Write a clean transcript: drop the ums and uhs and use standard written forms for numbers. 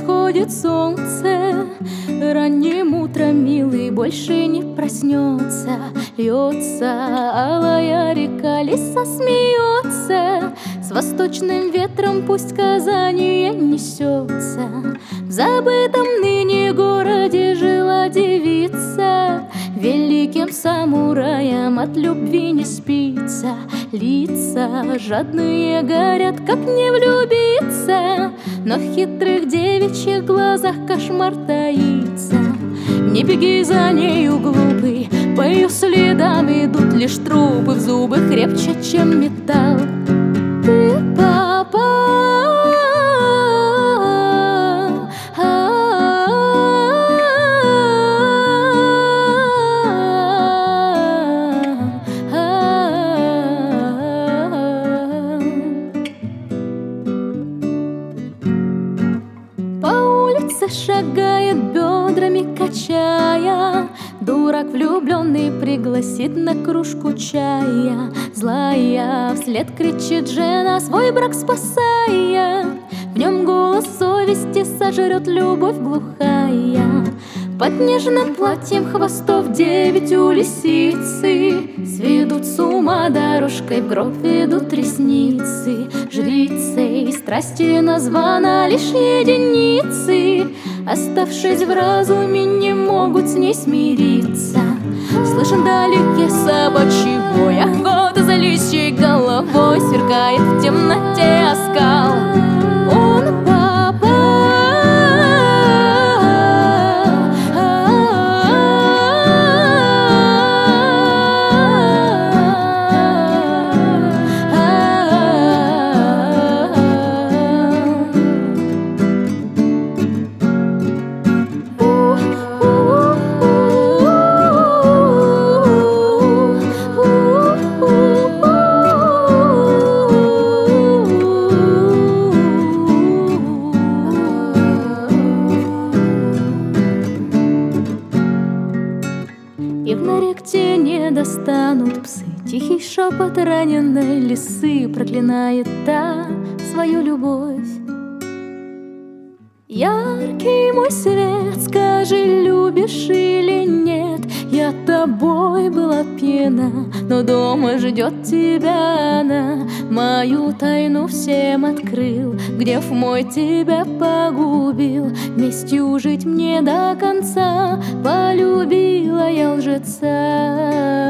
всходит солнце. Ранним утром милый больше не проснется. Льется алая река, лиса смеется. С восточным ветром пусть Казани несется. В забытом ныне городе жила девица. Великим самураям от любви не спится. Лица жадные горят, как не влюбиться, но в хитрых девичьих глазах кошмар таится. Не беги за нею, глупый, по ее следам идут лишь трупы. В зубы крепче, чем металл. Ты попал. Шагает бедрами, качая. Дурак влюбленный пригласит на кружку чая. Злая вслед кричит жена, свой брак спасая. В нем голос совести сожрет любовь глухая. Под нежным платьем хвостов 9 у лисицы. Сведут с ума дорожкой, в гроб ведут ресницы. Жрицей страсти названа лишь единицы. Оставшись в разуме, не могут с ней смириться. Слышен вдалеке собачий вой, охота за лисьей головой. Сверкает в темноте оскал. Он и в наректе не достанут псы. Тихий шепот раненой лисы проклинает та свою любовь. Яркий мой свет, скажи, любишь или нет? Я тобой была пьяна, но дома ждет тебя она. Мою тайну всем открыл, гнев мой тебя погубил. Местью жить мне до конца, полюбила я лжеца.